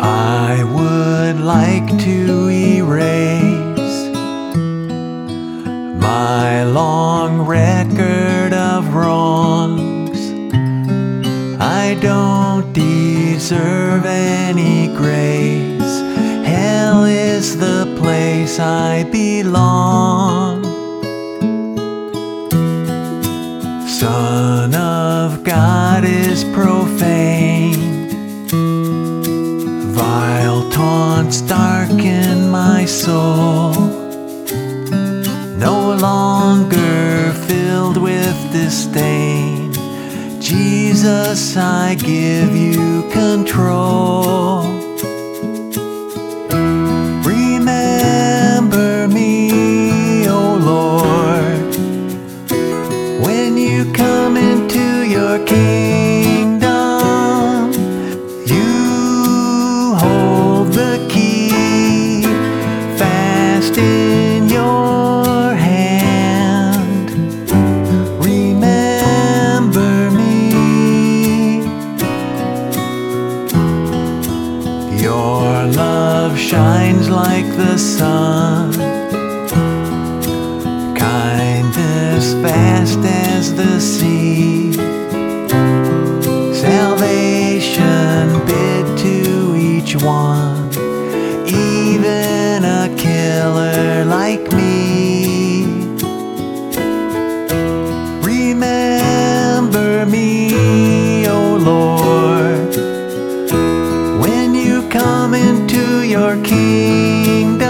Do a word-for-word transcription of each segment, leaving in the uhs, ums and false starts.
I would like to erase my long record of wrongs. I don't deserve any grace. Hell is the place I belong. Son of God is profane. Vile taunts darken my soul. No longer filled with disdain. Jesus, I give you control. Remember me, O Lord, when you come into your kingdom. You hold the key fast in your hand. Remember me. Your love shines like the sun, kindness vast as the sea. Salvation bid to each one, even a killer like me. Remember me, O Lord, when you come into your kingdom.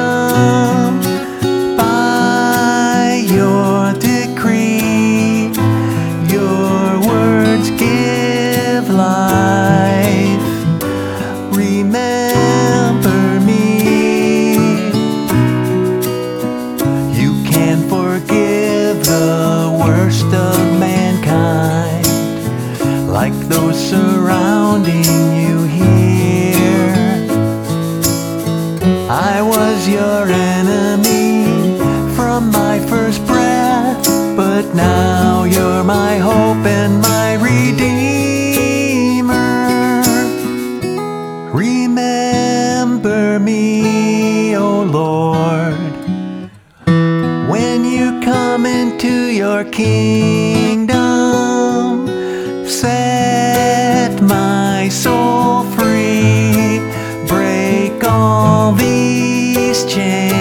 By your decree, your words give life. Remember me. You can forgive the worst of mankind, like those surrounding you here. I was your enemy from my first breath, but now you're my hope and my Redeemer. Remember me, O Lord, when you come into your kingdom. Set my soul free, break all these chains.